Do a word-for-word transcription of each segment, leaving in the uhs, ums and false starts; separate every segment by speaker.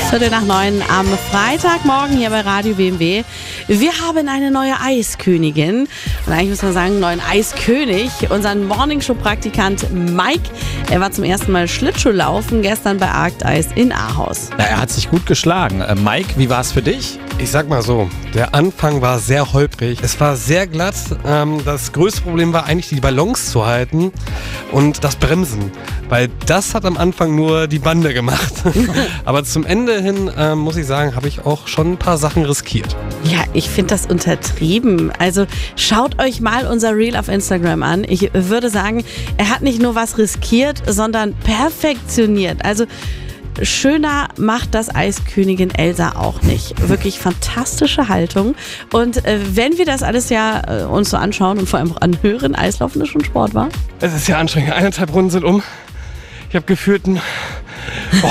Speaker 1: Viertel nach neun am Freitagmorgen hier bei Radio W M W. Wir haben eine neue Eiskönigin. Und eigentlich muss man sagen, neuen Eiskönig. Unseren Morningshow-Praktikant Mike. Er war zum ersten Mal Schlittschuhlaufen gestern bei Arcteis in Ahaus.
Speaker 2: Na, er hat sich gut geschlagen. Äh, Mike, wie war es für dich?
Speaker 3: Ich sag mal so, der Anfang war sehr holprig. Es war sehr glatt. Ähm, das größte Problem war eigentlich, die Balance zu halten und das Bremsen. Weil das hat am Anfang nur die Bande gemacht. Aber zum Ende hin, ähm, muss ich sagen, habe ich auch schon ein paar Sachen riskiert.
Speaker 1: Ja, ich finde das untertrieben. Also schaut euch mal unser Reel auf Instagram an. Ich würde sagen, er hat nicht nur was riskiert, sondern perfektioniert. Also schöner macht das Eiskönigin Elsa auch nicht. Wirklich fantastische Haltung. Und äh, wenn wir das alles ja äh, uns so anschauen und vor allem auch anhören, Eislaufen ist schon Sport, wa?
Speaker 3: Es ist ja anstrengend. Eineinhalb Runden sind um. Ich habe gefühlt ein... Boah,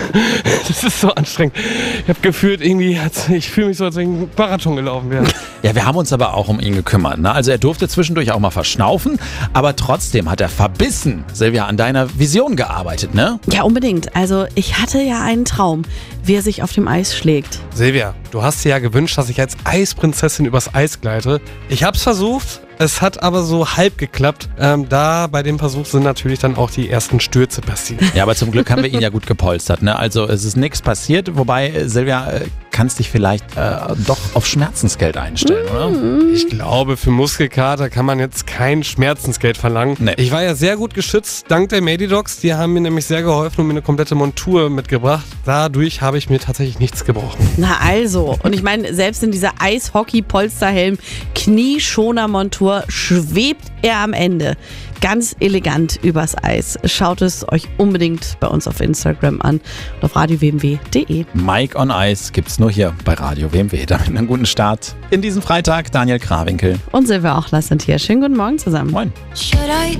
Speaker 3: das ist so anstrengend. Ich habe gefühlt irgendwie, ich fühle mich so, als wenn ich einen Marathon gelaufen wäre.
Speaker 2: Ja, wir haben uns aber auch um ihn gekümmert. Ne? Also er durfte zwischendurch auch mal verschnaufen, aber trotzdem hat er verbissen, Silvia, an deiner Vision gearbeitet, ne?
Speaker 1: Ja, unbedingt. Also ich hatte ja einen Traum, wie er sich auf dem Eis schlägt.
Speaker 3: Silvia, du hast dir ja gewünscht, dass ich als Eisprinzessin übers Eis gleite. Ich hab's versucht, es hat aber so halb geklappt. Ähm, da bei dem Versuch sind natürlich dann auch die ersten Stürze passiert.
Speaker 2: Ja, aber zum Glück haben wir ihn ja gut gepolstert. Ne? Also es ist nichts passiert, wobei, Silvia, äh, kannst dich vielleicht äh, doch auf Schmerzensgeld einstellen, oder?
Speaker 3: Ich glaube, für Muskelkater kann man jetzt kein Schmerzensgeld verlangen.
Speaker 2: Nee.
Speaker 3: Ich war ja sehr gut geschützt, dank der Medidocs. Die haben mir nämlich sehr geholfen und mir eine komplette Montur mitgebracht. Dadurch habe ich mir tatsächlich nichts gebrochen.
Speaker 1: Na also, und ich meine, selbst in dieser Eishockey-Polsterhelm, Knieschoner-Montur schwebt er am Ende ganz elegant übers Eis. Schaut es euch unbedingt bei uns auf Instagram an und auf radio w m w punkt d e.
Speaker 2: Mike on Ice gibt's nur hier bei Radio W M W. Damit einen guten Start in diesen Freitag. Daniel Krawinkel
Speaker 1: Und Silvia Ochler sind hier. Schönen guten Morgen zusammen.
Speaker 2: Moin.